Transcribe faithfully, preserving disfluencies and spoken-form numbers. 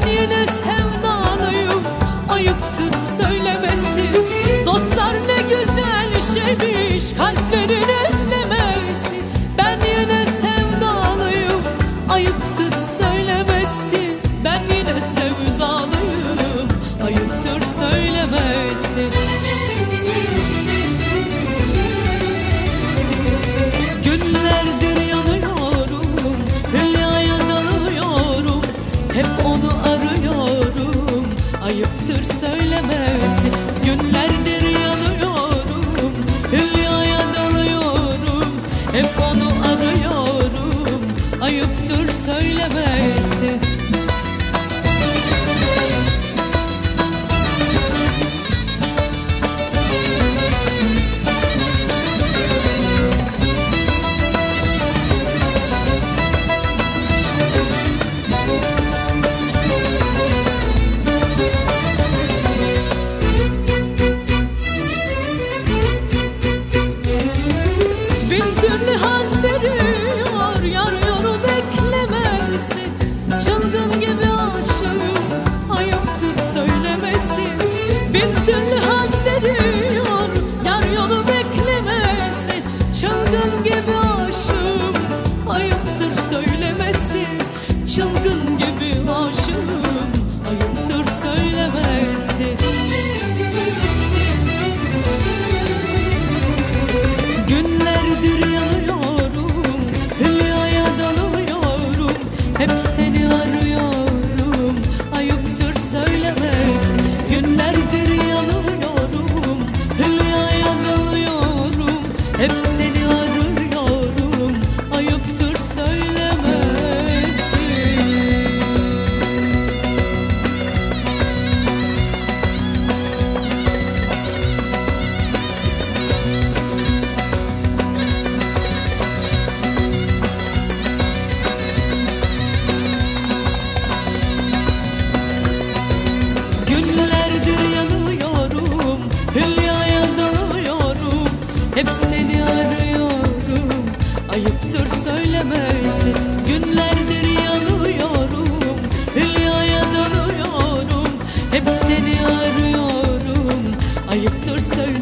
Ben yine sevdalıyım, ayıptır söylemesi. Dostlar ne güzel şeymiş, kalplerin özlemesi. Ben yine sevdalıyım, ayıptır söylemesi. Ben yine sevdalıyım, ayıptır söylemesi. Günlerdir yanıyorum, hülyaya dalıyorum, hep onu arıyorum, ayıptır söylemesi. Günlerdir yanıyorum, hülyaya dalıyorum, hep onu arıyorum, ayıptır söylemesi. Bin türlü haz veriyor, yar yolu beklemesi. Çılgın gibi aşığım, ayıptır söylemesi. Bin türlü haz veriyor, yar yolu beklemesi. Çılgın gibi aşığım, ayıptır söylemesi. Çılgın gibi aşığım, ayıptır söylemesi. Günlerdir yanıyorum, hülyaya dalıyorum, hep seni arıyorum, ayıptır söylemesi. Günlerdir yanıyorum, hülyaya dalıyorum, hep seni arıyorum, ayıptır söylemesi. Günlerdir yanıyorum, hülyaya dalıyorum, hep seni arıyorum, ayıptır söylemesi. Günlerdir yanıyorum, hülyaya dalıyorum, hep seni arıyorum, ayıptır söylemesi.